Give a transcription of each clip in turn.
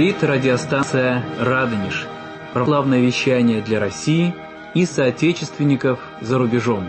Говорит радиостанция «Радонеж». Православное вещание для России и соотечественников за рубежом.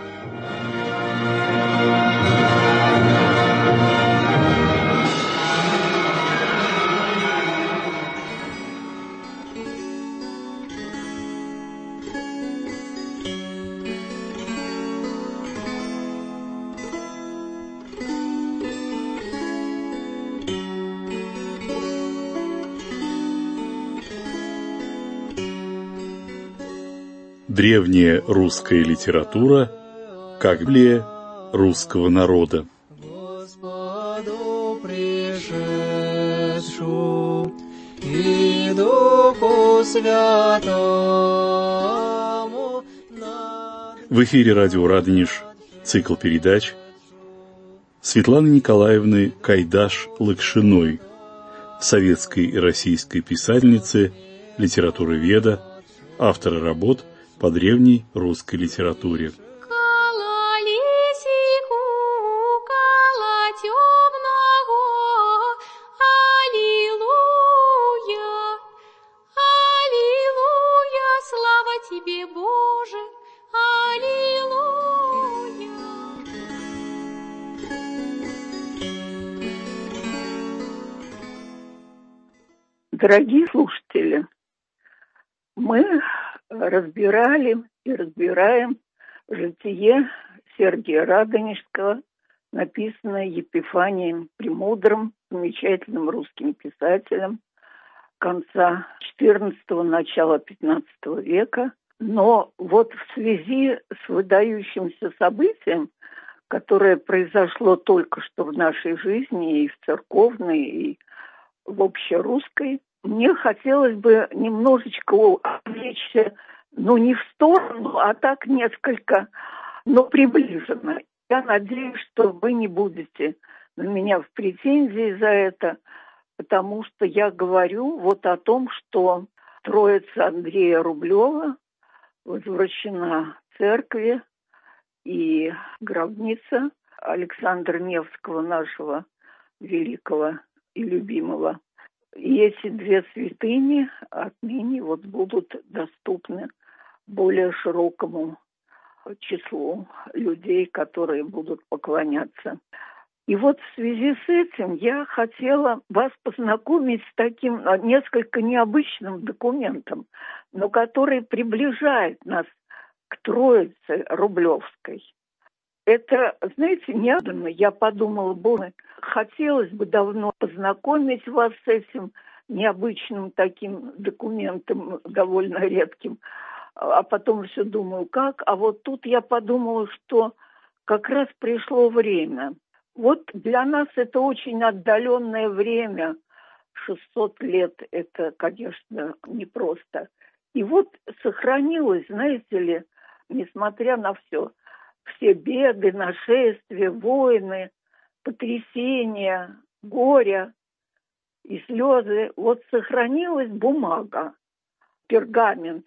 Древняя русская литература как Библия русского народа. Господу пришедшу и Духу Святому. В эфире радио «Радонеж», цикл передач Светланы Николаевны Кайдаш-Лакшиной, советской и российской писательницы, литературоведа, автора работ по древней русской литературе. Дорогие слушатели, мы разбирали и разбираем житие Сергия Радонежского, написанное Епифанием Премудрым, замечательным русским писателем конца XIV – начала XV века. Но вот в связи с выдающимся событием, которое произошло только что в нашей жизни, и в церковной, и в общерусской, мне хотелось бы немножечко отвлечься, не в сторону, а так несколько, приближенно. Я надеюсь, что вы не будете на меня в претензии за это, потому что я говорю вот о том, что Троица Андрея Рублева возвращена в церкви, и гробница Александра Невского, нашего великого и любимого. И эти две святыни отныне будут доступны более широкому числу людей, которые будут поклоняться. И вот в связи с этим я хотела вас познакомить с таким несколько необычным документом, но который приближает нас к Троице Рублевской. Это, знаете, неожиданно. Я подумала, хотелось бы давно познакомить вас с этим необычным таким документом, довольно редким. А потом все думаю, как. А вот тут я подумала, что как раз пришло время. Вот для нас это очень отдаленное время. 600 лет – это, конечно, непросто. И вот сохранилось, знаете ли, несмотря на все беды, нашествия, войны, потрясения, горя и слезы, вот сохранилась бумага, пергамент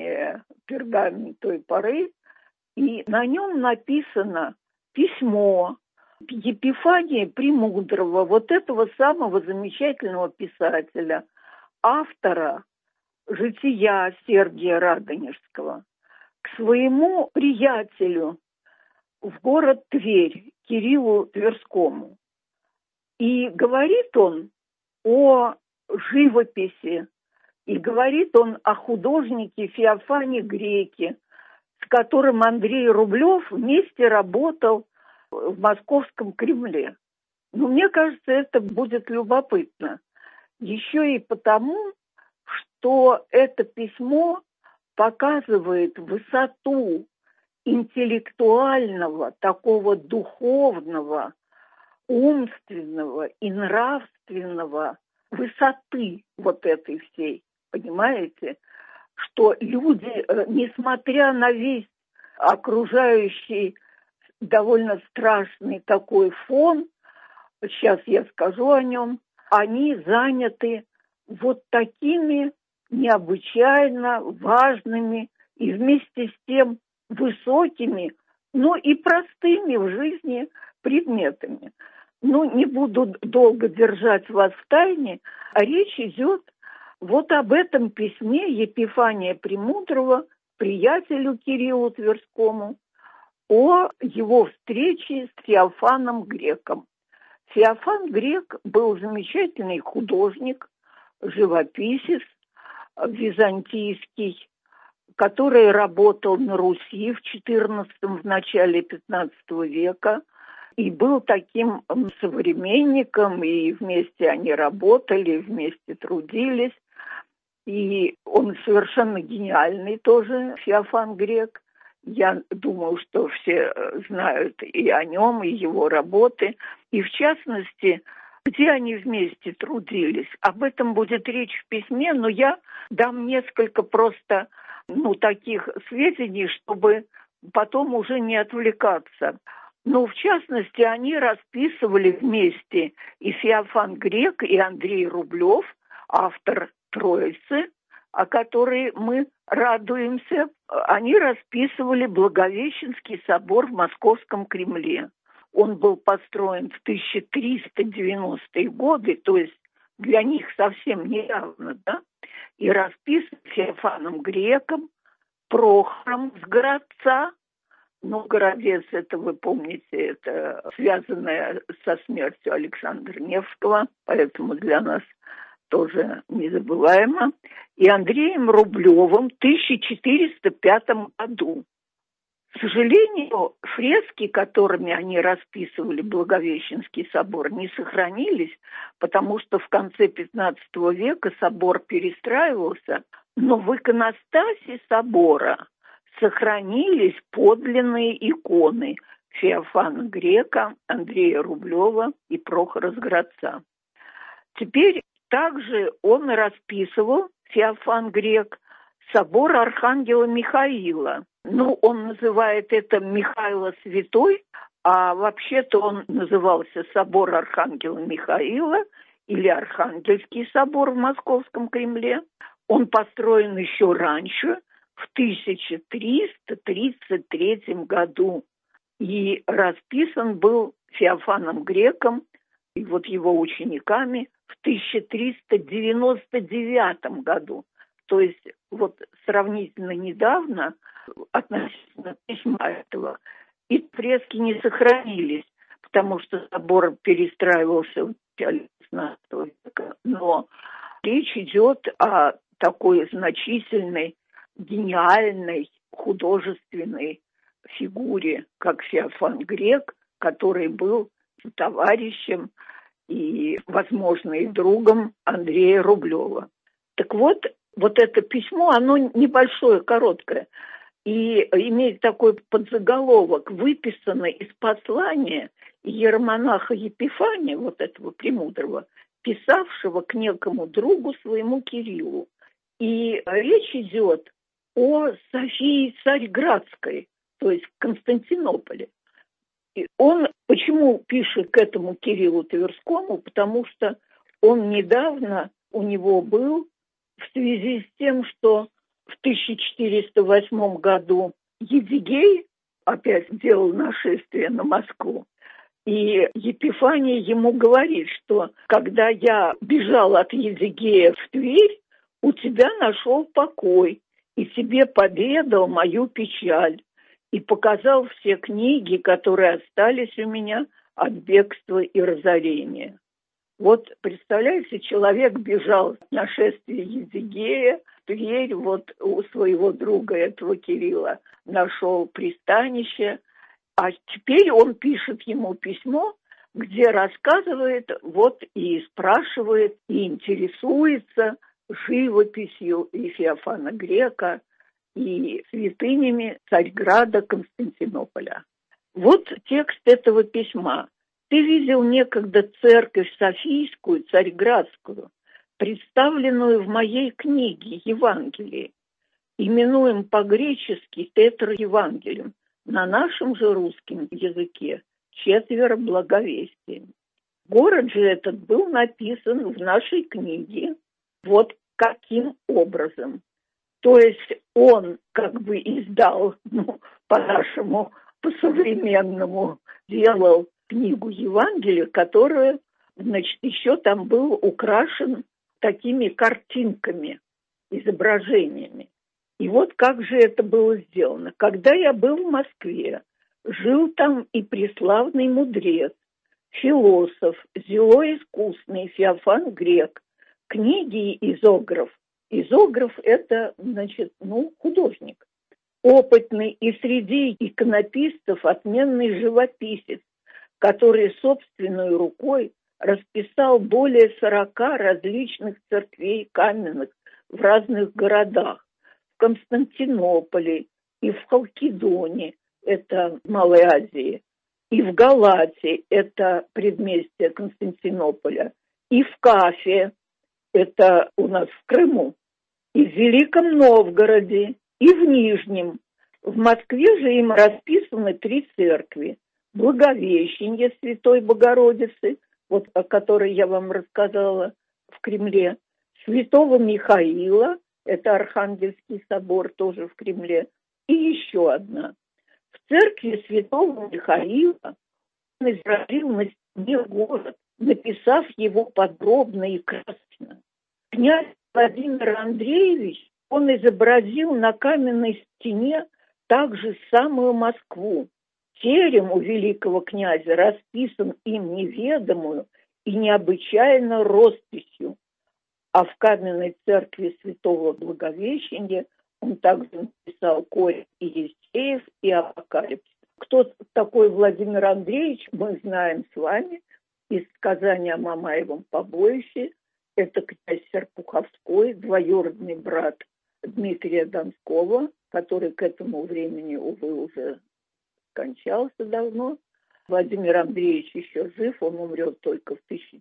той поры, и на нем написано письмо Епифания Премудрого, вот этого самого замечательного писателя, автора жития Сергия Радонежского, к своему приятелю в город Тверь, Кириллу Тверскому. И говорит он о живописи, и говорит он о художнике Феофане Греке, с которым Андрей Рублев вместе работал в Московском Кремле. Мне кажется, это будет любопытно. Еще и потому, что это письмо показывает высоту интеллектуального, такого духовного, умственного и нравственного высоты вот этой всей, понимаете? Что люди, несмотря на весь окружающий довольно страшный такой фон, сейчас я скажу о нем, они заняты вот такими необычайно важными и вместе с тем высокими, но и простыми в жизни предметами. не буду долго держать вас в тайне, а речь идет вот об этом письме Епифания Премудрого приятелю Кириллу Тверскому о его встрече с Феофаном Греком. Феофан Грек был замечательный художник, живописец византийский, который работал на Руси в XIV, в начале XV века, и был таким современником, и вместе они работали, вместе трудились. И он совершенно гениальный тоже, Феофан Грек. Я думаю, что все знают и о нем, и его работы. И в частности, где они вместе трудились. Об этом будет речь в письме, но я дам несколько просто таких сведений, чтобы потом уже не отвлекаться. В частности, они расписывали вместе и Феофан Грек, и Андрей Рублев, автор Троицы, о которой мы радуемся. Они расписывали Благовещенский собор в Московском Кремле. Он был построен в 1390-е годы, то есть для них совсем недавно, да? И расписан Феофаном Греком, Прохором с Городца. Городец, это вы помните, это связанное со смертью Александра Невского, поэтому для нас тоже незабываемо. И Андреем Рублевым в 1405 году. К сожалению, фрески, которыми они расписывали Благовещенский собор, не сохранились, потому что в конце XV века собор перестраивался, но в иконостасе собора сохранились подлинные иконы Феофана Грека, Андрея Рублева и Прохора с Городца. Теперь также он расписывал, Феофан Грек, собор Архангела Михаила. Он называет это Михаила Святой, а вообще-то он назывался собор Архангела Михаила или Архангельский собор в Московском Кремле. Он построен еще раньше, в 1333 году, и расписан был Феофаном Греком и его учениками в 1399 году. То есть сравнительно недавно, относительно письма этого, и фрески не сохранились, потому что собор перестраивался в начале XIX века. Но речь идет о такой значительной, гениальной, художественной фигуре, как Феофан Грек, который был товарищем и, возможно, и другом Андрея Рублева. Так вот это письмо, оно небольшое, короткое, и имеет такой подзаголовок, выписано из послания иеромонаха Епифания, этого Премудрого, писавшего к некому другу своему Кириллу. И речь идет о Софии Царьградской, то есть Константинополе. И он почему пишет к этому Кириллу Тверскому? Потому что он недавно у него был в связи с тем, что в 1408 году Едигей опять делал нашествие на Москву. И Епифания ему говорит, что когда я бежал от Едигея в Тверь, у тебя нашел покой и тебе поведал мою печаль и показал все книги, которые остались у меня от бегства и разорения. Представляете, человек бежал от нашествия Едигея в Тверь, у своего друга этого Кирилла нашел пристанище, а теперь он пишет ему письмо, где рассказывает, и спрашивает, и интересуется живописью и Феофана Грека, и святынями Царьграда Константинополя. Текст этого письма. Ты видел некогда церковь Софийскую, Царьградскую, представленную в моей книге Евангелии, именуем по-гречески Тетра-Евангелием, на нашем же русском языке четверо благовестий. Город же этот был написан в нашей книге каким образом. То есть он издал, по-нашему, по-современному, делал книгу Евангелия, которая, значит, еще там был украшен такими картинками, изображениями. И вот как же это было сделано. Когда я был в Москве, жил там и преславный мудрец, философ, зело искусный Феофан Грек, книги изограф. Изограф – это, значит, художник. Опытный и среди иконописцев отменный живописец, который собственной рукой расписал более 40 различных церквей каменных в разных городах. В Константинополе и в Халкидоне, это в Малой Азии, и в Галате, это предместье Константинополя, и в Кафе, это у нас в Крыму, и в Великом Новгороде, и в Нижнем. В Москве же им расписаны 3 церкви. Благовещение Святой Богородицы, вот о которой я вам рассказала в Кремле, Святого Михаила, это Архангельский собор, тоже в Кремле, и еще одна. В церкви Святого Михаила он изобразил на стене город, написав его подробно и красочно. Князь Владимир Андреевич, он изобразил на каменной стене также самую Москву. Терем у великого князя расписан им неведомую и необычайно росписью. А в каменной церкви Святого Благовещения он также написал корень Иессеев и Апокалипсис. Кто такой Владимир Андреевич, мы знаем с вами из сказания о Мамаевом побоище. Это князь Серпуховской, двоюродный брат Дмитрия Донского, который к этому времени, увы, уже скончался давно. Владимир Андреевич еще жив, он умрет только в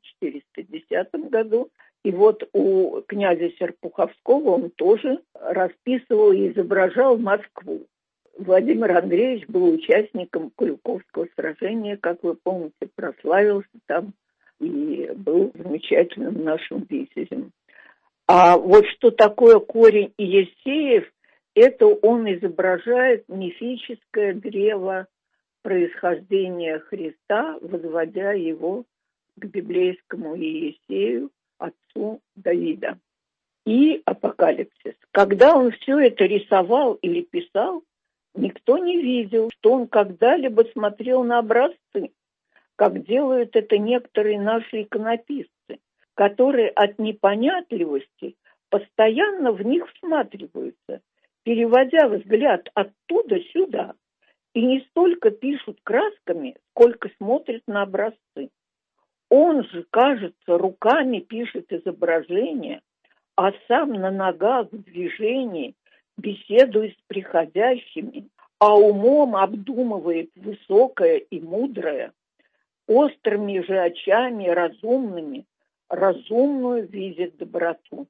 1410 году. И вот у князя Серпуховского он тоже расписывал и изображал Москву. Владимир Андреевич был участником Куликовского сражения, как вы помните, прославился там и был замечательным нашим витязем. А вот что такое корень Иессеев, это он изображает мифическое древо происхождения Христа, возводя его к библейскому Иессею, отцу Давида. И Апокалипсис. Когда он все это рисовал или писал, никто не видел, что он когда-либо смотрел на образцы, как делают это некоторые наши иконописцы, которые от непонятливости постоянно в них всматриваются, переводя взгляд оттуда сюда, и не столько пишут красками, сколько смотрят на образцы. Он же, кажется, руками пишет изображение, а сам на ногах в движении беседует с приходящими, а умом обдумывает высокое и мудрое, острыми же очами разумными, разумную видит доброту.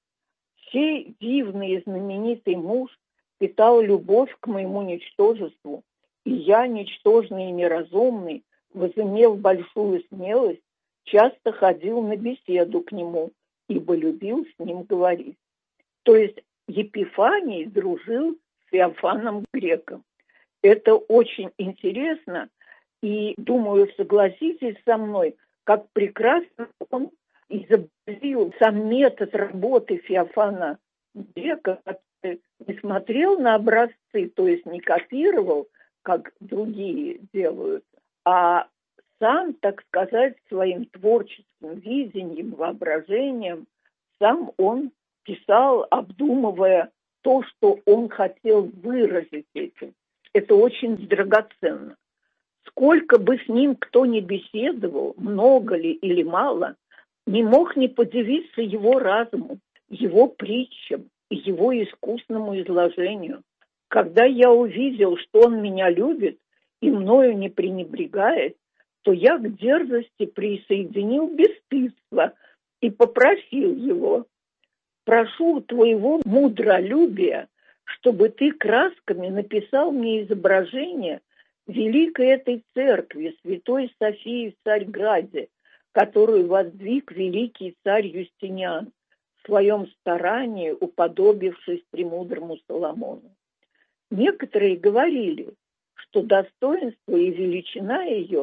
Сей дивный и знаменитый муж питал любовь к моему ничтожеству, и я, ничтожный и неразумный, возымев большую смелость, часто ходил на беседу к нему, ибо любил с ним говорить. То есть Епифаний дружил с Феофаном Греком. Это очень интересно, и, думаю, согласитесь со мной, как прекрасно он изобразил сам метод работы Феофана Грека, который не смотрел на образцы, то есть не копировал, как другие делают, а сам, так сказать, своим творческим видением, воображением, сам он писал, обдумывая то, что он хотел выразить этим. Это очень драгоценно. Сколько бы с ним кто ни беседовал, много ли или мало, не мог не подивиться его разуму, его притчам и его искусному изложению. Когда я увидел, что он меня любит и мною не пренебрегает, то я к дерзости присоединил бесстыдство и попросил его: прошу твоего мудролюбия, чтобы ты красками написал мне изображение великой этой церкви, Святой Софии в Царьграде, которую воздвиг великий царь Юстиниан, в своем старании уподобившись премудрому Соломону. Некоторые говорили, что достоинство и величина ее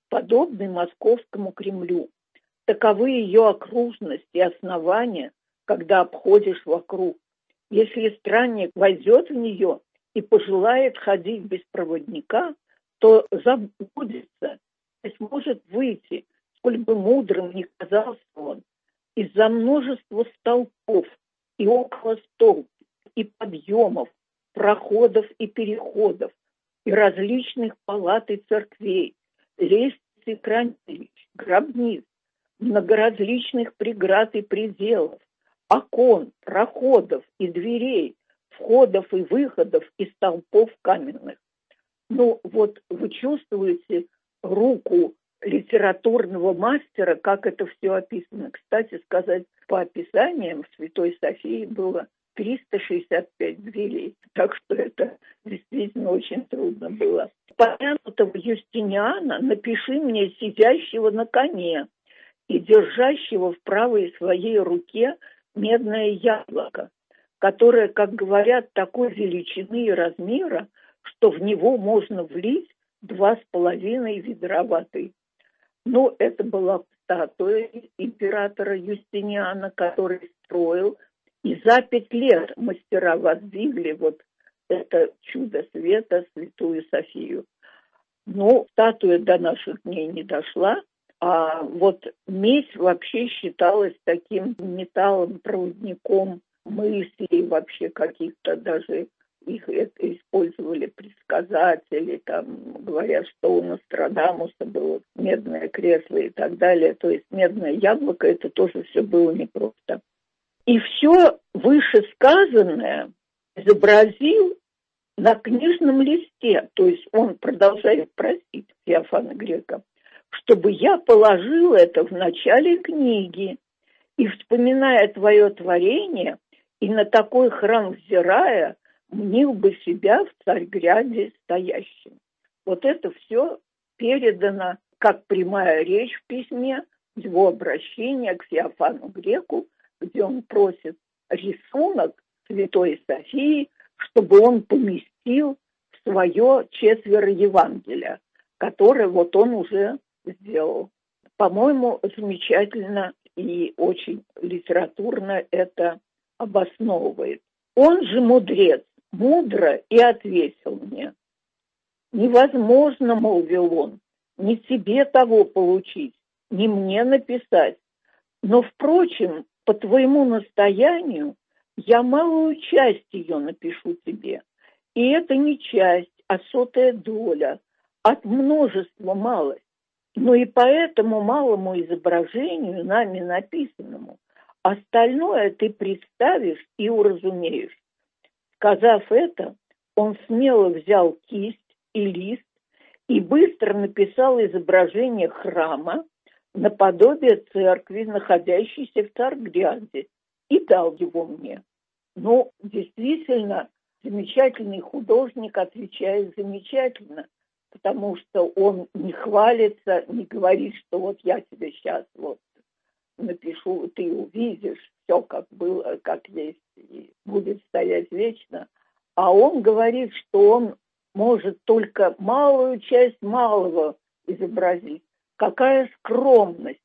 подобный Московскому Кремлю. Таковы ее окружность и основания, когда обходишь вокруг. Если странник войдет в нее и пожелает ходить без проводника, то заблудится и сможет выйти, сколь бы мудрым ни казался он, из-за множества столпов и около столб, и подъемов, проходов и переходов, и различных палат и церквей, лестниц и хранилищ, гробниц, многоразличных преград и пределов, окон, проходов и дверей, входов и выходов из столпов каменных. Ну вот вы чувствуете руку литературного мастера, как это все описано. Кстати сказать, по описаниям в Святой Софии было 365 дверей, так что это действительно очень трудно было. Помянутого Юстиниана напиши мне сидящего на коне и держащего в правой своей руке медное яблоко, которое, как говорят, такой величины и размера, что в него можно влить 2,5 ведра воды. Ну, это была статуя императора Юстиниана, который строил, и за 5 лет мастера воздвигли вот это чудо света, Святую Софию. Но статуя до наших дней не дошла, а вот медь вообще считалась таким металлом-проводником мыслей, вообще каких-то даже их это использовали предсказатели, там говорят, что у Нострадамуса было медное кресло и так далее. То есть медное яблоко, это тоже все было непросто. И все вышесказанное изобразил на книжном листе, то есть он продолжает просить Феофана Грека, чтобы я положил это в начале книги и, вспоминая твое творение, и на такой храм взирая, мнил бы себя в Царьграде стоящим. Вот это все передано как прямая речь в письме, его обращение к Феофану Греку, где он просит рисунок Святой Софии, чтобы он поместил в свое 4 Евангелия, которое вот он уже сделал. По-моему, замечательно и очень литературно это обосновывает. Он же мудрец, мудро и ответил мне. Невозможно, молвил он, ни тебе того получить, ни мне написать. Но, впрочем, по твоему настоянию я малую часть ее напишу тебе. И это не часть, а 100-я доля, от множества малость. Но и по этому малому изображению, нами написанному, остальное ты представишь и уразумеешь. Сказав это, он смело взял кисть и лист и быстро написал изображение храма наподобие церкви, находящейся в Царьграде, и дал его мне. Ну, действительно, замечательный художник отвечает замечательно, потому что он не хвалится, не говорит, что вот я тебе сейчас вот напишу, ты увидишь все, как было, как есть, и будет стоять вечно. А он говорит, что он может только малую часть малого изобразить. Какая скромность,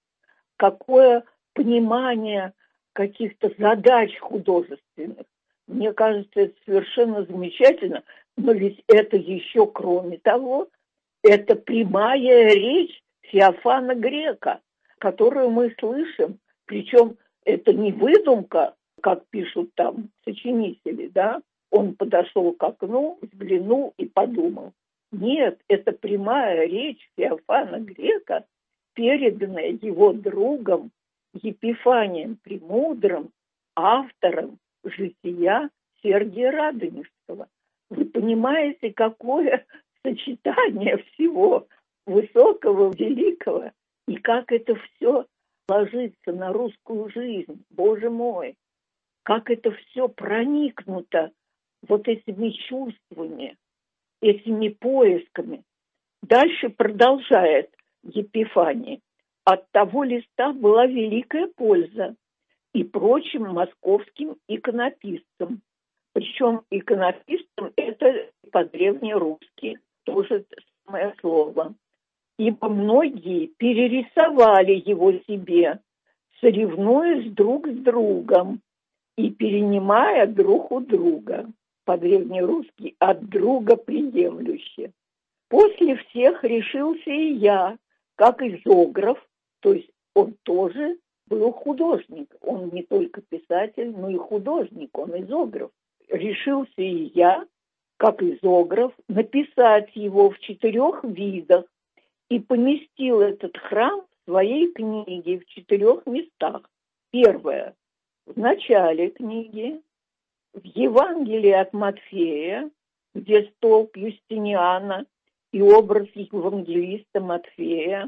какое понимание каких-то задач художественных. Мне кажется, это совершенно замечательно, но ведь это еще, кроме того, это прямая речь Феофана Грека, которую мы слышим, причем это не выдумка, как пишут там сочинители, да, он подошел к окну, взглянул и подумал. Нет, это прямая речь Феофана Грека, переданная его другом Епифанием Премудрым, автором жития Сергия Радонежского. Вы понимаете, какое сочетание всего высокого, великого, и как это все ложится на русскую жизнь, Боже мой, как это все проникнуто вот этими чувствами, этими поисками. Дальше продолжает Епифаний. От того листа была великая польза и прочим московским иконописцам. Причем иконописцам это по-древнерусски тоже самое слово. ибо многие перерисовали его себе, соревнуясь друг с другом и перенимая друг у друга, по-древнерусски «от друга приемлюще». После всех решился и я, как изограф, то есть он тоже был художник, он не только писатель, но и художник, он изограф. Решился и я, как изограф, написать его в 4 видах и поместил этот храм в своей книге в 4 местах. Первое – в начале книги, в Евангелии от Матфея, где столб Юстиниана и образ евангелиста Матфея.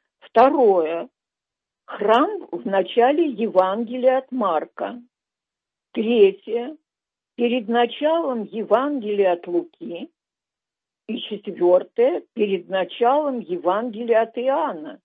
Второе – храм в начале Евангелия от Марка. Третье – перед началом Евангелия от Луки. И четвертое – перед началом Евангелия от Иоанна.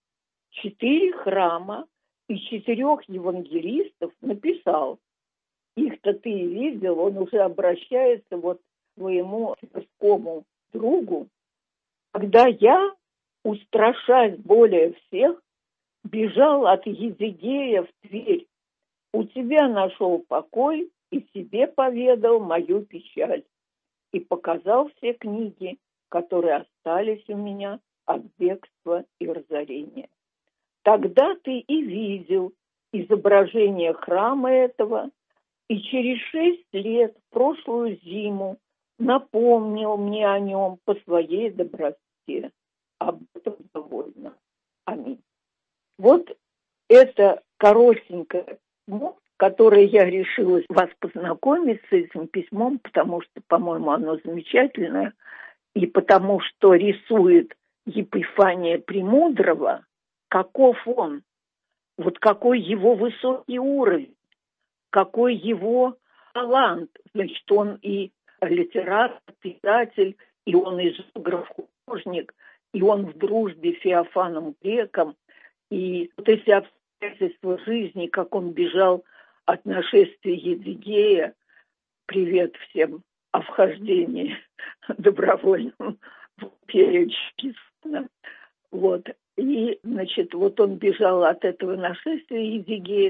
4 храма и 4 евангелистов написал. Их-то ты и видел, он уже обращается вот к своему тверскому другу. Когда я, устрашась более всех, бежал от Езидея в Тверь, у тебя нашел покой и себе поведал мою печаль. И показал все книги, которые остались у меня от бегства и разорения. Тогда ты и видел изображение храма этого, и через 6 лет, в прошлую зиму, напомнил мне о нем по своей доброте. Об этом довольно. Аминь. Вот это коротенькое письмо, которое я решила вас познакомить с этим письмом, потому что, по-моему, оно замечательное, и потому что рисует Епифания Премудрого, каков он, вот какой его высокий уровень, какой его талант. Значит, он и литератор, писатель, и он изограф, художник, и он в дружбе с Феофаном Греком, и вот эти обстоятельства жизни, как он бежал от нашествия Едигея, привет всем о вхождении добровольном в империю Чингисхана. Вот. И, значит, вот он бежал от этого нашествия Едигея,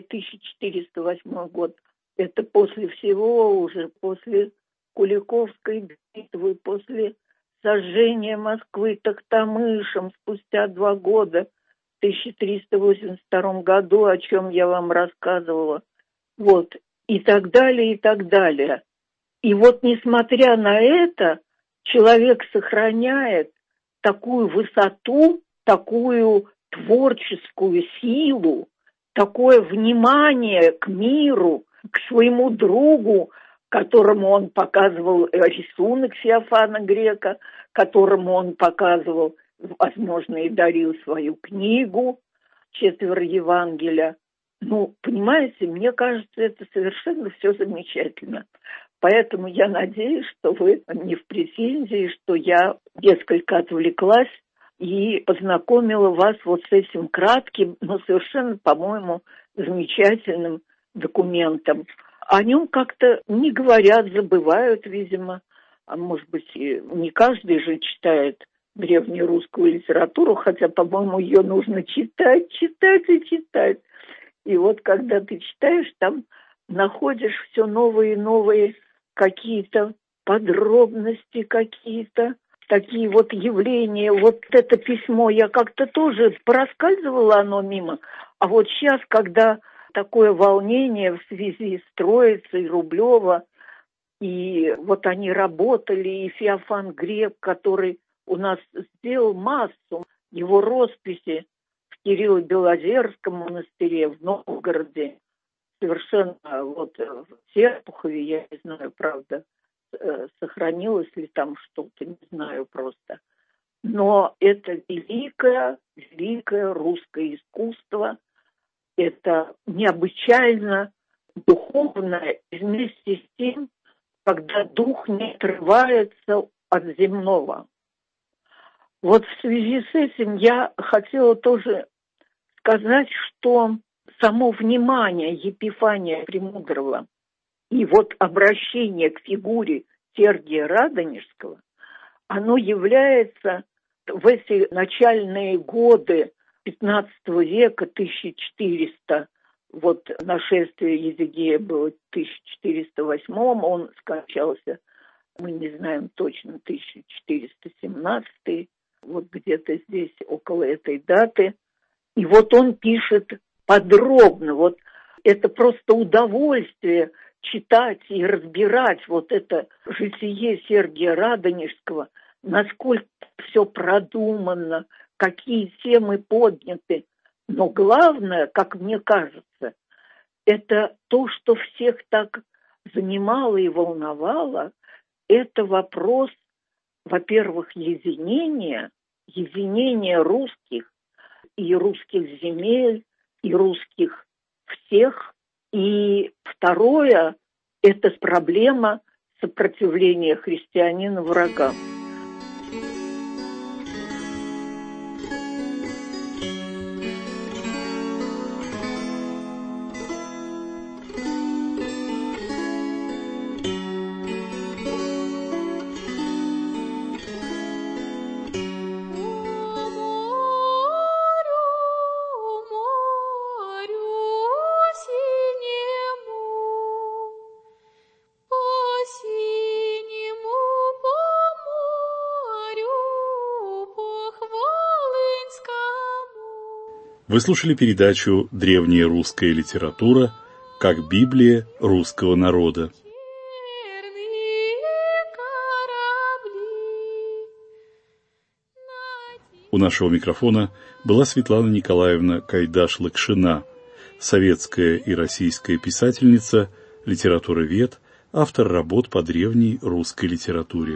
1408 год. Это после всего, уже после Куликовской битвы, после сожжения Москвы Тохтамышем спустя 2 года, в 1382 году, о чем я вам рассказывала. Вот. И так далее, и так далее. И вот, несмотря на это, человек сохраняет такую высоту, такую творческую силу, такое внимание к миру, к своему другу, которому он показывал рисунок Феофана Грека, которому он показывал, возможно, и дарил свою книгу «4 Евангелия». Ну, понимаете, мне кажется, это совершенно все замечательно. Поэтому я надеюсь, что вы не в претензии, что я несколько отвлеклась и познакомила вас вот с этим кратким, но совершенно, по-моему, замечательным документом. О нем как-то не говорят, забывают, видимо. А может быть, и не каждый же читает древнерусскую литературу, хотя, по-моему, ее нужно читать, читать и читать. И вот когда ты читаешь, там находишь все новые и новые какие-то подробности, какие-то такие вот явления. Вот это письмо я как-то тоже проскальзывала оно мимо. А вот сейчас, когда такое волнение в связи с Троицей, Рублева, и вот они работали, и Феофан Грек, который у нас сделал массу, его росписи в Кирилло-Белозерском монастыре, в Новгороде, совершенно вот в Серпухове, я не знаю, правда, сохранилось ли там что-то, не знаю просто. Но это великое, великое русское искусство, это необычайно духовное, и вместе с тем, когда дух не отрывается от земного. Вот в связи с этим я хотела тоже сказать, что само внимание Епифания Премудрого и вот обращение к фигуре Сергия Радонежского, оно является В эти начальные годы XV века, 1400, вот нашествие Езыгея было в 1408, он скончался, мы не знаем точно, 1417, вот где-то здесь, около этой даты. И вот он пишет подробно, вот это просто удовольствие читать и разбирать вот это житие Сергия Радонежского, насколько все продумано, какие темы подняты. Но главное, как мне кажется, это то, что всех так занимало и волновало, это вопрос, во-первых, единения русских и русских земель, и русских всех. И второе, это проблема сопротивления христианина врагам. Вы слушали передачу «Древняя русская литература. Как Библия русского народа». У нашего микрофона была Светлана Николаевна Кайдаш-Лакшина, советская и российская писательница, литературовед, автор работ по древней русской литературе.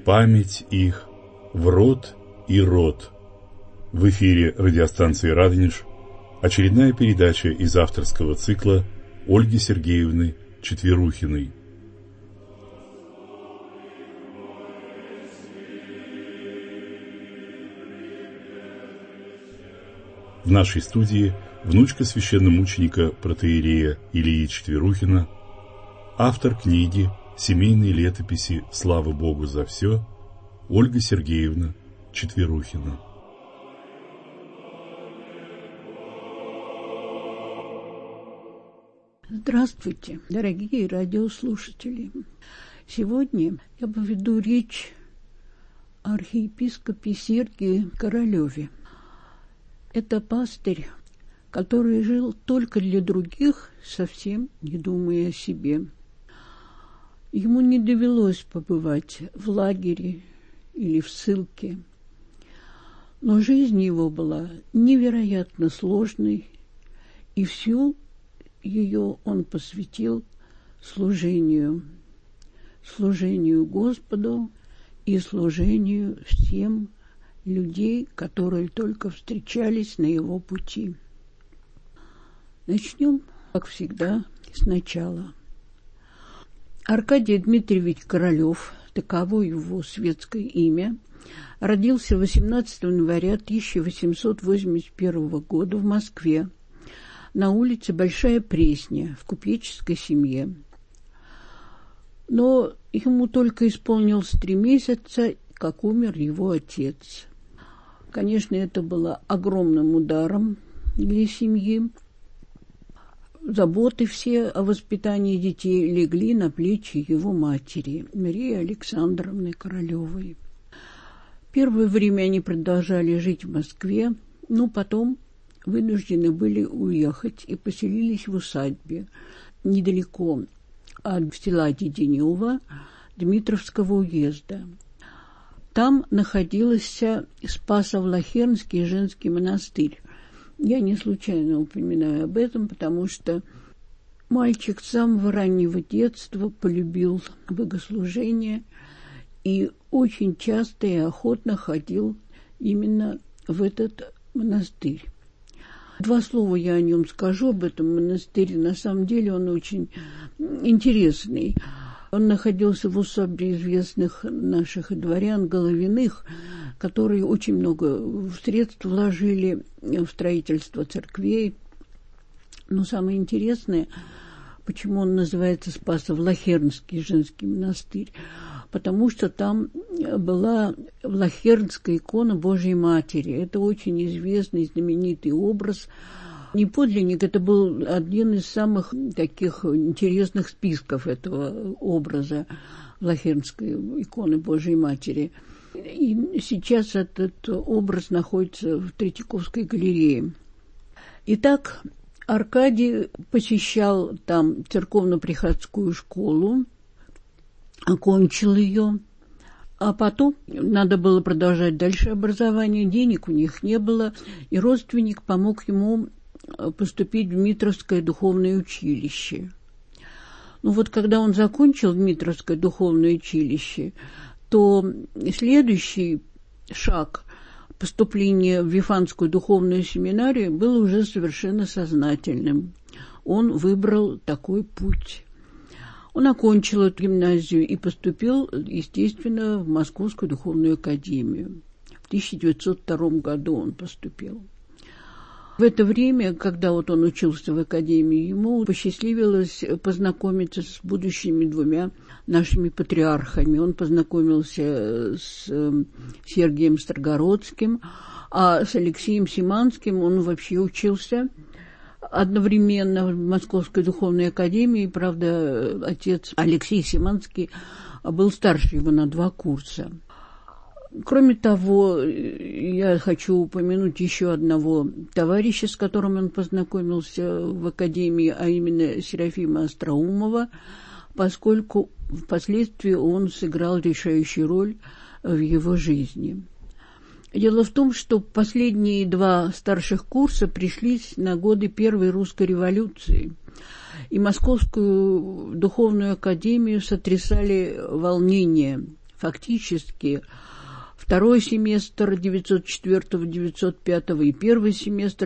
память их в род и род. В эфире радиостанции «Радонеж» очередная передача из авторского цикла Ольги Сергеевны Четверухиной. В нашей студии внучка священномученика протоиерея Ильи Четверухина, автор книги «Семейные летописи. Слава Богу за все» Ольга Сергеевна Четверухина. Здравствуйте, дорогие радиослушатели. Сегодня я поведу речь о архиепископе Сергии Королеве. Это пастырь, который жил только для других, совсем не думая о себе. Ему не довелось побывать в лагере или в ссылке, но жизнь его была невероятно сложной, и всю ее он посвятил служению Господу и служению всем людей, которые только встречались на его пути. Начнем, как всегда, сначала. Аркадий Дмитриевич Королев, таково его светское имя, родился 18 января 1881 года в Москве на улице Большая Пресня в купеческой семье. Но ему только исполнилось 3 месяца, как умер его отец. Конечно, это было огромным ударом для семьи. Заботы все о воспитании детей легли на плечи его матери, Марии Александровны Королевой. Первое время они продолжали жить в Москве, но потом вынуждены были уехать и поселились в усадьбе недалеко от села Деденево Дмитровского уезда. Там находился Спасо-Влахернский женский монастырь. Я не случайно упоминаю об этом, потому что мальчик с самого раннего детства полюбил богослужение и очень часто и охотно ходил именно в этот монастырь. 2 слова я о нем скажу, об этом монастыре. На самом деле он очень интересный. Он находился в усадьбе известных наших дворян Головиных, которые очень много средств вложили в строительство церквей. Но самое интересное, почему он называется Спасо-Влахернский женский монастырь, потому что там была Влахернская икона Божьей Матери. Это очень известный, знаменитый образ. Не подлинник, это был один из самых таких интересных списков этого образа Влахернской иконы Божьей Матери. И сейчас этот образ находится в Третьяковской галерее. Итак, Аркадий посещал там церковно-приходскую школу, окончил ее, а потом надо было продолжать дальше образование, денег у них не было, и родственник помог ему поступить в Дмитровское духовное училище. Ну вот, когда он закончил Дмитровское духовное училище, то следующий шаг поступления в Вифанскую духовную семинарию был уже совершенно сознательным. Он выбрал такой путь. Он окончил эту гимназию и поступил, естественно, в Московскую духовную академию. В 1902 году он поступил. В это время, когда вот он учился в академии, ему посчастливилось познакомиться с будущими 2 нашими патриархами. Он познакомился с Сергием Старгородским, а с Алексеем Симанским он вообще учился одновременно в Московской духовной академии. Правда, отец Алексей Симанский был старше его на 2 курса. Кроме того, я хочу упомянуть еще одного товарища, с которым он познакомился в академии, а именно Серафима Остроумова, поскольку впоследствии он сыграл решающую роль в его жизни. Дело в том, что последние 2 старших курса пришлись на годы Первой русской революции, и Московскую духовную академию сотрясали волнения Фактически второй семестр 904-905 и первый семестр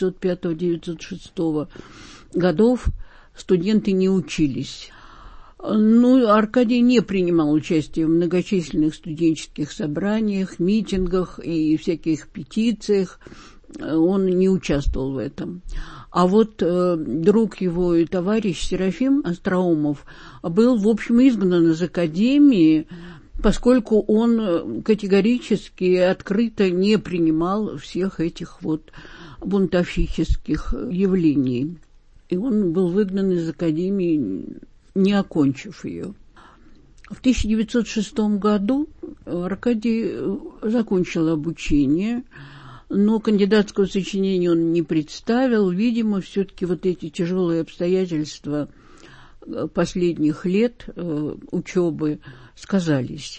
905-906 годов студенты не учились. Ну, Аркадий не принимал участие в многочисленных студенческих собраниях, митингах и всяких петициях. Он не участвовал в этом. А вот друг его и товарищ Серафим Остроумов был, в общем, изгнан из академии, поскольку он категорически и открыто не принимал всех этих вот бунтовщических явлений. И он был выгнан из академии, не окончив ее. В 1906 году Аркадий закончил обучение, но кандидатского сочинения он не представил. Видимо, все-таки вот эти тяжелые обстоятельства последних лет учебы сказались.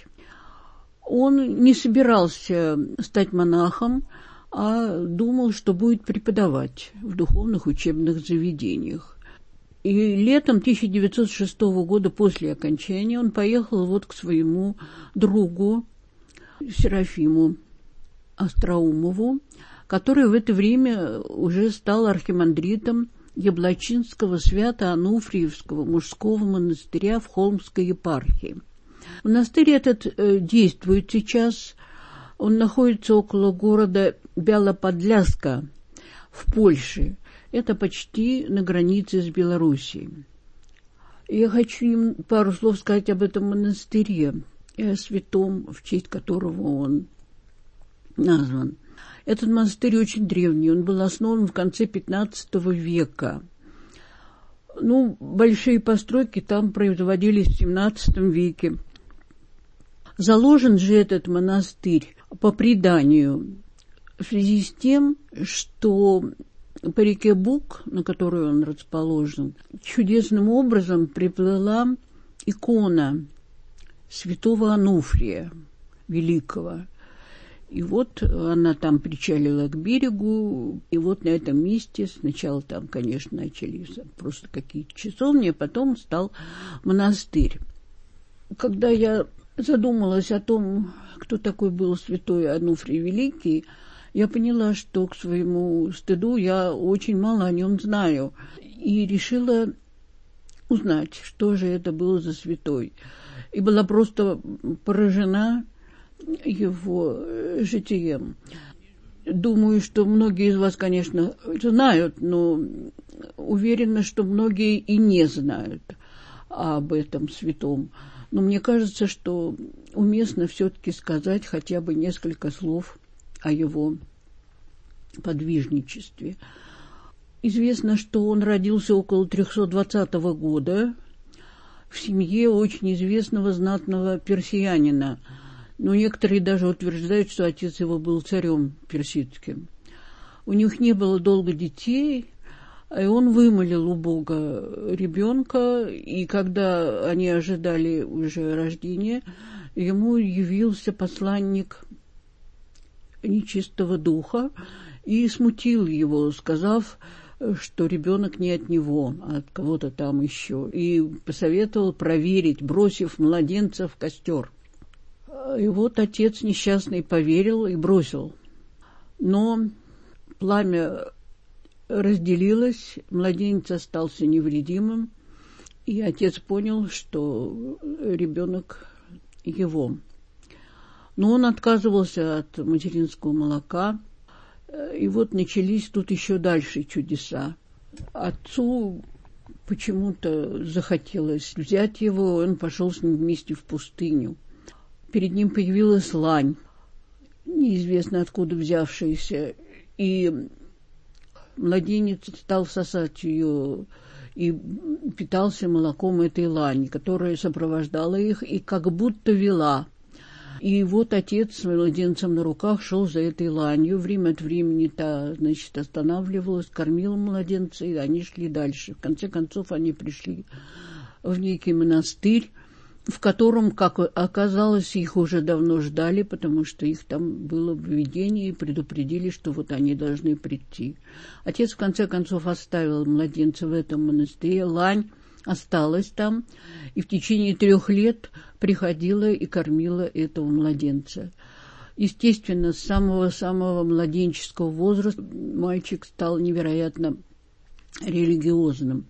Он не собирался стать монахом, а думал, что будет преподавать в духовных учебных заведениях. И летом 1906 года, после окончания, он поехал вот к своему другу Серафиму Остроумову, который в это время уже стал архимандритом Яблочинского Свято-Ануфриевского мужского монастыря в Холмской епархии. Монастырь этот действует сейчас. Он находится около города Бялоподляска в Польше. Это почти на границе с Белоруссией. Я хочу им пару слов сказать об этом монастыре и о святом, в честь которого он назван. Этот монастырь очень древний, он был основан в конце XV века. Ну, большие постройки там производились в XVII веке. Заложен же этот монастырь по преданию в связи с тем, что по реке Буг, на которой он расположен, чудесным образом приплыла икона святого Ануфрия Великого. И вот она там причалила к берегу, и вот на этом месте сначала там, конечно, начались просто какие-то часовни, а потом стал монастырь. Когда я задумалась о том, кто такой был святой Ануфрий Великий, я поняла, что к своему стыду я очень мало о нем знаю, и решила узнать, что же это был за святой. И была просто поражена его житием. Думаю, что многие из вас, конечно, знают, но уверена, что многие и не знают об этом святом. Но мне кажется, что уместно все-таки сказать хотя бы несколько слов о его подвижничестве. Известно, что он родился около 320 года в семье очень известного знатного персиянина. Но некоторые даже утверждают, что отец его был царем персидским. У них не было долго детей, и он вымолил у Бога ребенка, и когда они ожидали уже рождения, ему явился посланник нечистого духа и смутил его, сказав, что ребенок не от него, а от кого-то там еще, и посоветовал проверить, бросив младенца в костер. И вот отец несчастный поверил и бросил. Но пламя разделилось, младенец остался невредимым, и отец понял, что ребенок его. Но он отказывался от материнского молока, и вот начались тут еще дальше чудеса. Отцу почему-то захотелось взять его, он пошел с ним вместе в пустыню. Перед ним появилась лань, неизвестно откуда взявшаяся, и младенец стал сосать ее и питался молоком этой лани, которая сопровождала их и как будто вела. И вот отец с младенцем на руках шел за этой ланью. Время от времени та, значит, останавливалась, кормила младенца, и они шли дальше. В конце концов, они пришли в некий монастырь, в котором, как оказалось, их уже давно ждали, потому что их там было в видении, и предупредили, что вот они должны прийти. Отец, в конце концов, оставил младенца в этом монастыре. Лань осталась там и в течение 3 лет приходила и кормила этого младенца. Естественно, с самого-самого младенческого возраста мальчик стал невероятно религиозным.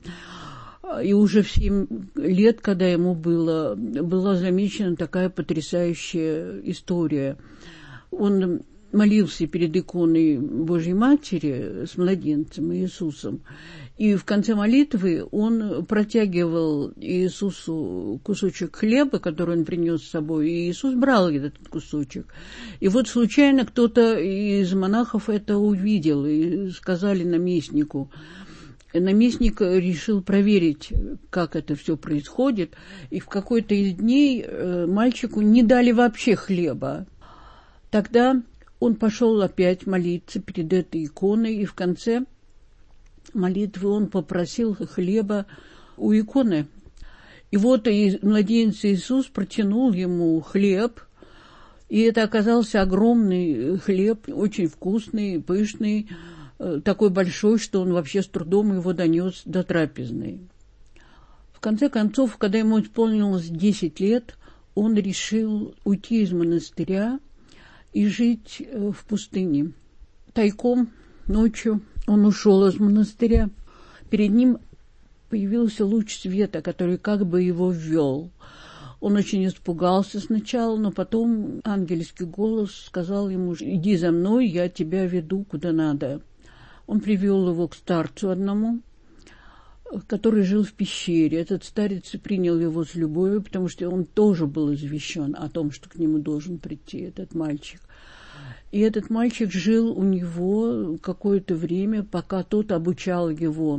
И уже в 7 лет, когда ему была замечена такая потрясающая история. Он молился перед иконой Божьей Матери с младенцем Иисусом. И в конце молитвы он протягивал Иисусу кусочек хлеба, который он принес с собой, и Иисус брал этот кусочек. И вот случайно кто-то из монахов это увидел и сказали наместнику. Наместник решил проверить, как это все происходит, и в какой-то из дней мальчику не дали вообще хлеба. Тогда он пошел опять молиться перед этой иконой, и в конце молитвы он попросил хлеба у иконы. И вот младенец Иисус протянул ему хлеб, и это оказался огромный хлеб, очень вкусный, пышный, такой большой, что он вообще с трудом его донес до трапезной. В конце концов, когда ему исполнилось 10 лет, он решил уйти из монастыря и жить в пустыне. Тайком, ночью он ушел из монастыря. Перед ним появился луч света, который как бы его ввел. Он очень испугался сначала, но потом ангельский голос сказал ему: «Иди за мной, я тебя веду куда надо». Он привел его к старцу одному, который жил в пещере. Этот старец принял его с любовью, потому что он тоже был извещен о том, что к нему должен прийти этот мальчик. И этот мальчик жил у него какое-то время, пока тот обучал его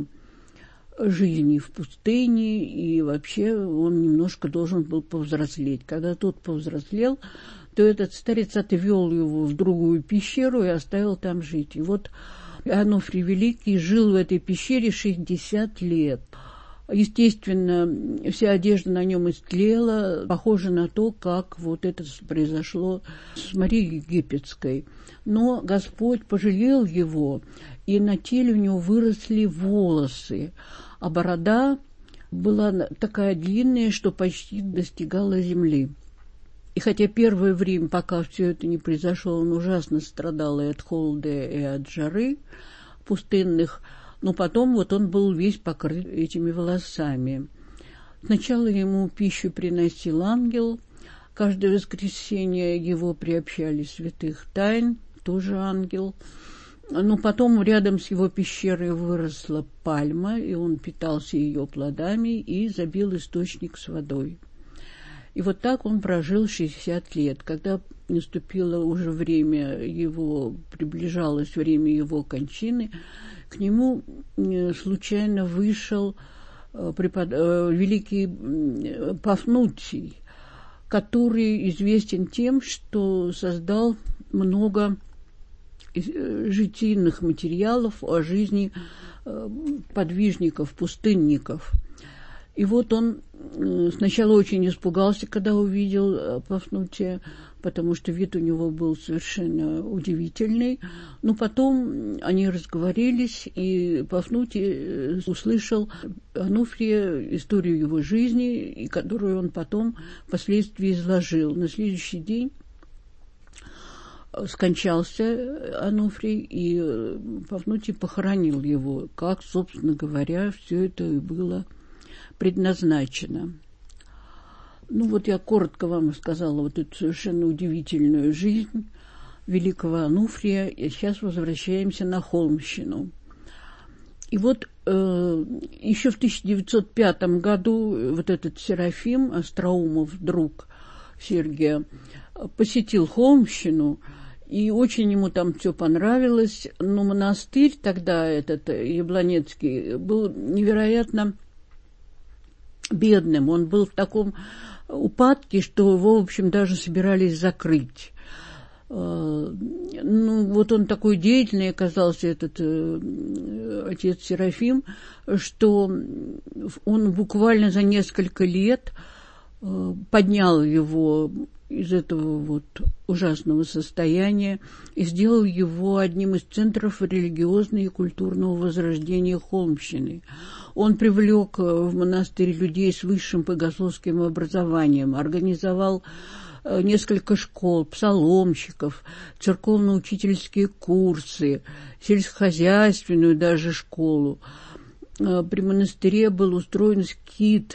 жизни в пустыне, и вообще он немножко должен был повзрослеть. Когда тот повзрослел, то этот старец отвел его в другую пещеру и оставил там жить. И вот Онуфрий Великий жил в этой пещере 60 лет. Естественно, вся одежда на нем истлела, похоже на то, как вот это произошло с Марией Египетской. Но Господь пожалел его, и на теле у него выросли волосы, а борода была такая длинная, что почти достигала земли. И хотя первое время, пока все это не произошло, он ужасно страдал и от холода, и от жары пустынных, но потом вот он был весь покрыт этими волосами. Сначала ему пищу приносил ангел, каждое воскресенье его приобщали святых тайн, тоже ангел. Но потом рядом с его пещерой выросла пальма, и он питался ее плодами и забил источник с водой. И вот так он прожил 60 лет. Когда наступило уже время его, приближалось время его кончины, к нему случайно вышел великий Пафнутий, который известен тем, что создал много житийных материалов о жизни подвижников, пустынников. И вот он сначала очень испугался, когда увидел Пафнутия, потому что вид у него был совершенно удивительный. Но потом они разговорились, и Пафнутий услышал Онуфрия, историю его жизни, и которую он потом впоследствии изложил. На следующий день скончался Онуфрий, и Пафнутий похоронил его, как, собственно говоря, все это и было предназначено. Ну вот я коротко вам сказала вот эту совершенно удивительную жизнь великого Онуфрия, и сейчас возвращаемся на Холмщину. И вот еще в 1905 году вот этот Серафим Остроумов, друг Сергия, посетил Холмщину, и очень ему там все понравилось, но монастырь тогда, этот Яблонецкий, был невероятно бедным. Он был в таком упадке, что его, в общем, даже собирались закрыть. Ну, вот он такой деятельный оказался, этот отец Серафим, что он буквально за несколько лет поднял его из этого вот ужасного состояния и сделал его одним из центров религиозного и культурного возрождения Холмщины. Он привлек в монастырь людей с высшим богословским образованием, организовал несколько школ, псаломщиков, церковно-учительские курсы, сельскохозяйственную даже школу. При монастыре был устроен скит,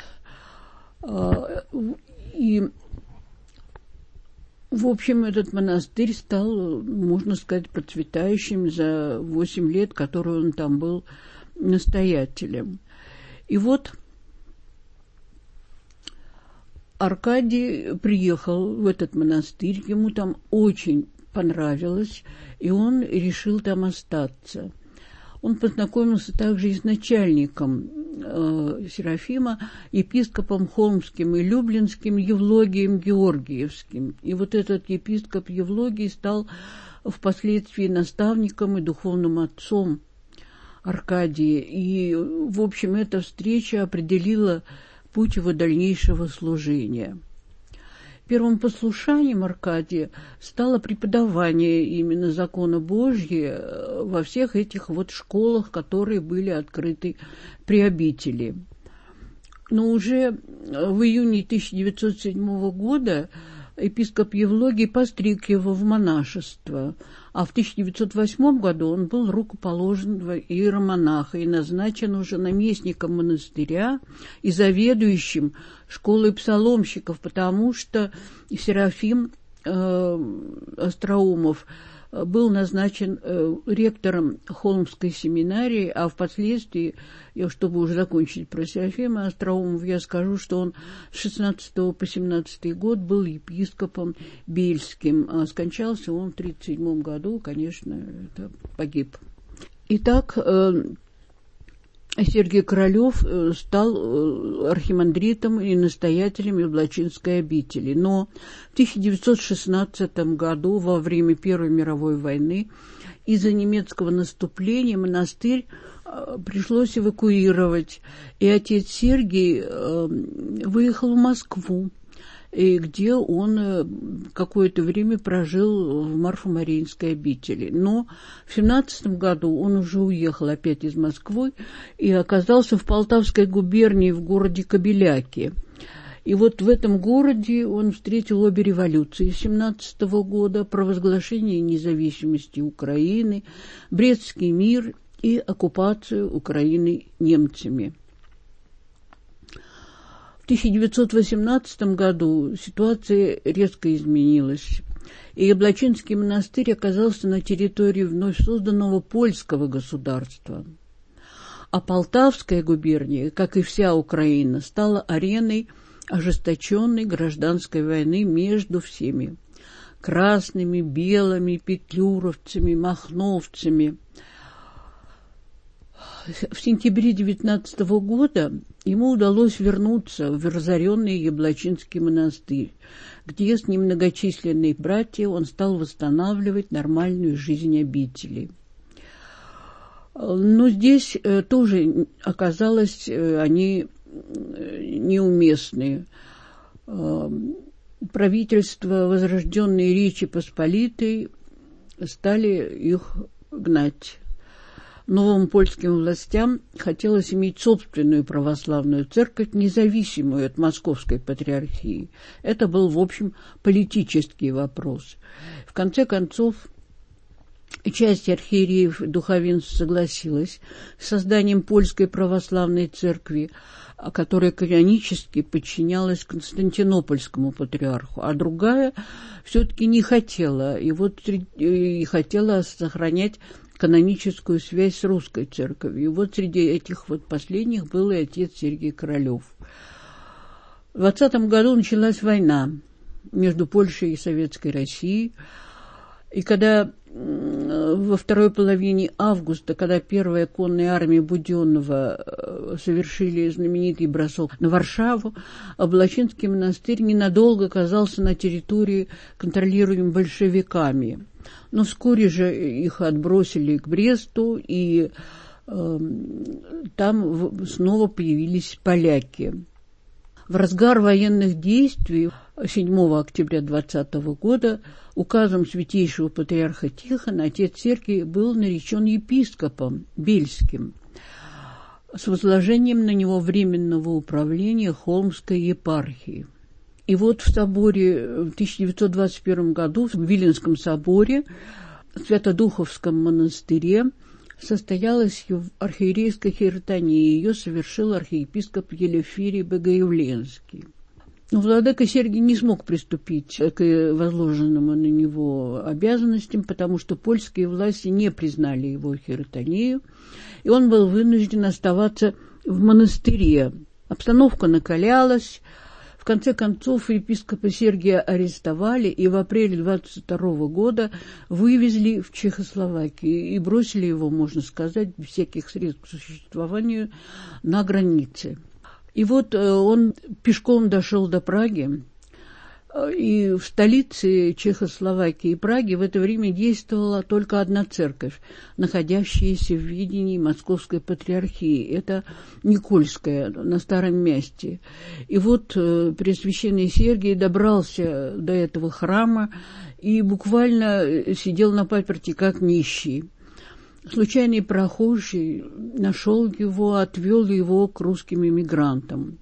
и в общем, этот монастырь стал, можно сказать, процветающим за 8 лет, которые он там был настоятелем. И вот Аркадий приехал в этот монастырь, ему там очень понравилось, и он решил там остаться. Он познакомился также и с начальником Серафима, епископом Холмским и Люблинским Евлогием Георгиевским. И вот этот епископ Евлогий стал впоследствии наставником и духовным отцом Аркадия. И, в общем, эта встреча определила путь его дальнейшего служения. Первым послушанием Аркадия стало преподавание именно закона Божьего во всех этих вот школах, которые были открыты при обители. Но уже в июне 1907 года епископ Евлогий постриг его в монашество, а в 1908 году он был рукоположен в иеромонаха и назначен уже наместником монастыря и заведующим школой псаломщиков, потому что Серафим Остроумов был назначен ректором Холмской семинарии, а впоследствии, чтобы уже закончить про Серафима Остроумова, я скажу, что он с 16 по 17 год был епископом Бельским, а скончался он в 1937 году, конечно, это погиб. Итак, Сергий Королёв стал архимандритом и настоятелем Яблочинской обители. Но в 1916 году, во время Первой мировой войны, из-за немецкого наступления монастырь пришлось эвакуировать. И отец Сергий выехал в Москву, где он какое-то время прожил в Марфо-Мариинской обители. Но в 1917 году он уже уехал опять из Москвы и оказался в Полтавской губернии, в городе Кобеляки. И вот в этом городе он встретил обе революции 1917 года, провозглашение независимости Украины, Брестский мир и оккупацию Украины немцами. В 1918 году ситуация резко изменилась, и Яблочинский монастырь оказался на территории вновь созданного польского государства. А Полтавская губерния, как и вся Украина, стала ареной ожесточенной гражданской войны между всеми – красными, белыми, петлюровцами, махновцами. В сентябре 1919 года ему удалось вернуться в разоренный Яблочинский монастырь, где с немногочисленной братьей он стал восстанавливать нормальную жизнь обители. Но здесь тоже оказалось, они неуместные. Правительство возрожденной Речи Посполитой стали их гнать. Новым польским властям хотелось иметь собственную православную церковь, независимую от Московской патриархии. Это был, в общем, политический вопрос. В конце концов, часть архиереев и духовенств согласилась с созданием польской православной церкви, которая канонически подчинялась Константинопольскому патриарху, а другая все-таки не хотела, и хотела сохранять каноническую связь с русской церковью. И вот среди этих вот последних был и отец Сергий Королёв. В 20 году началась война между Польшей и Советской Россией. И когда во второй половине августа, когда первая конная армия Будённого совершили знаменитый бросок на Варшаву, Яблочинский монастырь ненадолго оказался на территории, контролируемой большевиками. Но вскоре же их отбросили к Бресту, и там снова появились поляки. В В разгар военных действий 7 октября 2020 года указом святейшего патриарха Тихона отец Сергий был наречен епископом Бельским с возложением на него временного управления Холмской епархии. И вот в соборе в 1921 году, в Виленском соборе, в Святодуховском монастыре, состоялась архиерейская хиротония. Ее совершил архиепископ Елефирий Богоявленский. Но владыка Сергий не смог приступить к возложенным на него обязанностям, потому что польские власти не признали его хиротонию, и он был вынужден оставаться в монастыре. Обстановка накалялась. В конце концов, епископа Сергия арестовали и в апреле 1922 года вывезли в Чехословакию и бросили его, можно сказать, без всяких средств к существованию на границе. И вот он пешком дошел до Праги, и в столице Чехословакии, Праги, в это время действовала только одна церковь, находящаяся в ведении Московской патриархии. Это Никольская, на Старом Месте. И вот Преосвященный Сергий добрался до этого храма и буквально сидел на паперти как нищий. Случайный прохожий нашел его, отвел его к русским эмигрантам.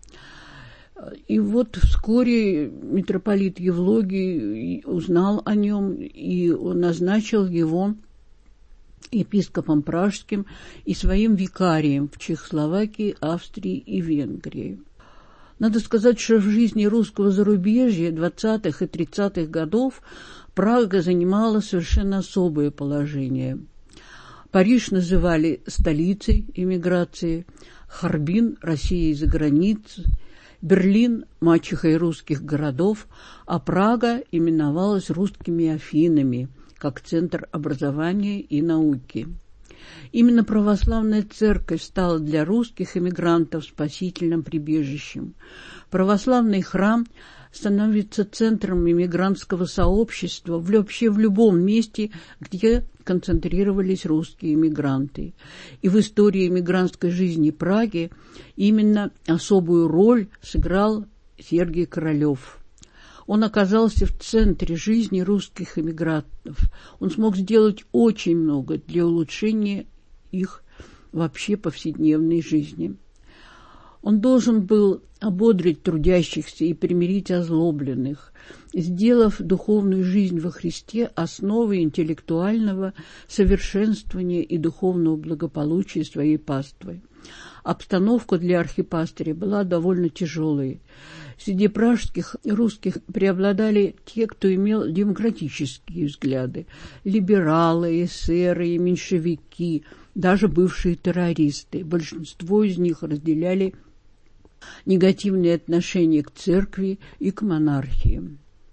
И вот вскоре митрополит Евлогий узнал о нем и назначил его епископом пражским и своим викарием в Чехословакии, Австрии и Венгрии. Надо сказать, что в жизни русского зарубежья 20-х и 30-х годов Прага занимала совершенно особое положение. Париж называли столицей эмиграции, Харбин – Россией за границей, Берлин – мачехой русских городов, а Прага именовалась русскими Афинами, как центр образования и науки. Именно православная церковь стала для русских эмигрантов спасительным прибежищем. Православный храм становится центром эмигрантского сообщества вообще в любом месте, где концентрировались русские эмигранты. И в истории эмигрантской жизни Праги именно особую роль сыграл Сергий Королёв. Он оказался в центре жизни русских эмигрантов. Он смог сделать очень много для улучшения их вообще повседневной жизни. Он должен был ободрить трудящихся и примирить озлобленных, сделав духовную жизнь во Христе основой интеллектуального совершенствования и духовного благополучия своей паствы. Обстановка для архипастыря была довольно тяжелой. Среди пражских русских преобладали те, кто имел демократические взгляды: либералы, эсеры и меньшевики, даже бывшие террористы. Большинство из них разделяли негативные отношения к церкви и к монархии.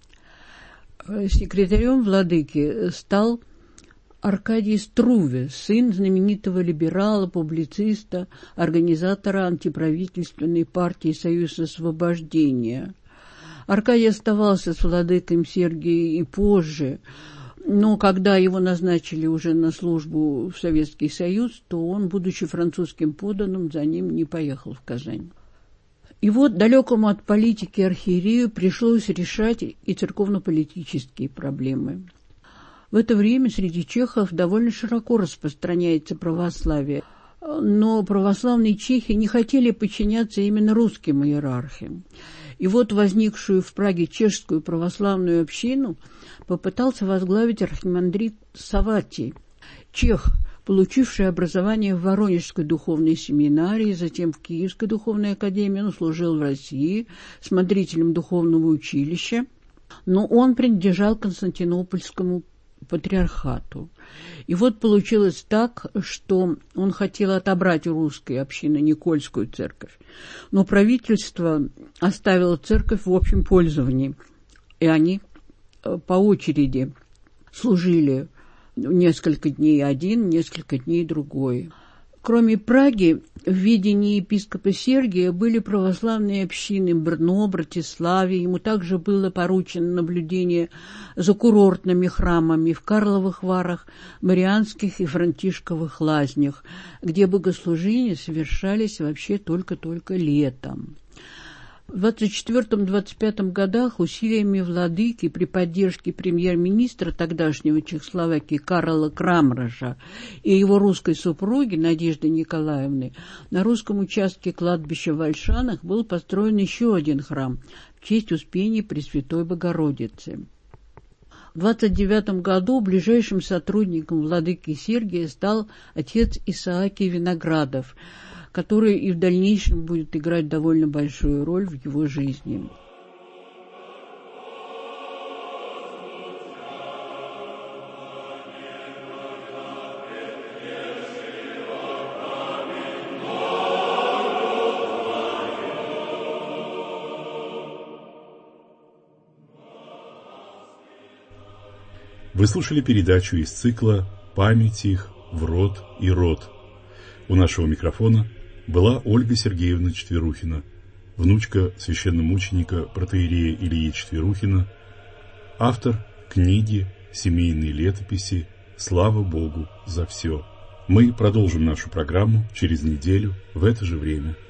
Секретарем владыки стал Аркадий Струве, сын знаменитого либерала, публициста, организатора антиправительственной партии «Союз освобождения». Аркадий оставался с владыкой Сергием и позже, но когда его назначили уже на службу в Советский Союз, то он, будучи французским подданным, за ним не поехал в Казань. И вот далекому от политики архиерею пришлось решать и церковно-политические проблемы. В это время среди чехов довольно широко распространяется православие, но православные чехи не хотели подчиняться именно русским иерархам. И вот возникшую в Праге чешскую православную общину попытался возглавить архимандрит Саватий, чех, получивший образование в Воронежской духовной семинарии, затем в Киевской духовной академии. Он служил в России смотрителем духовного училища, но он принадлежал Константинопольскому патриархату. И вот получилось так, что он хотел отобрать у русской общины Никольскую церковь, но правительство оставило церковь в общем пользовании, и они по очереди служили несколько дней один, несколько дней другой. Кроме Праги, в ведении епископа Сергия были православные общины Брно, Братиславе. Ему также было поручено наблюдение за курортными храмами в Карловых Варах, Марианских и Франтишковых лазнях, где богослужения совершались вообще только летом. В 24-25 годах усилиями владыки при поддержке премьер-министра тогдашнего Чехословакии Карла Крамража и его русской супруги Надежды Николаевны на русском участке кладбища в Ольшанах был построен еще один храм в честь Успения Пресвятой Богородицы. В 29 году ближайшим сотрудником владыки Сергия стал отец Исаакий Виноградов, который и в дальнейшем будет играть довольно большую роль в его жизни. Вы слушали передачу из цикла «Память их в род и род». У нашего микрофона была Ольга Сергеевна Четверухина, внучка священномученика протоиерея Ильи Четверухина, автор книги «Семейные летописи. Слава Богу за все». Мы продолжим нашу программу через неделю в это же время.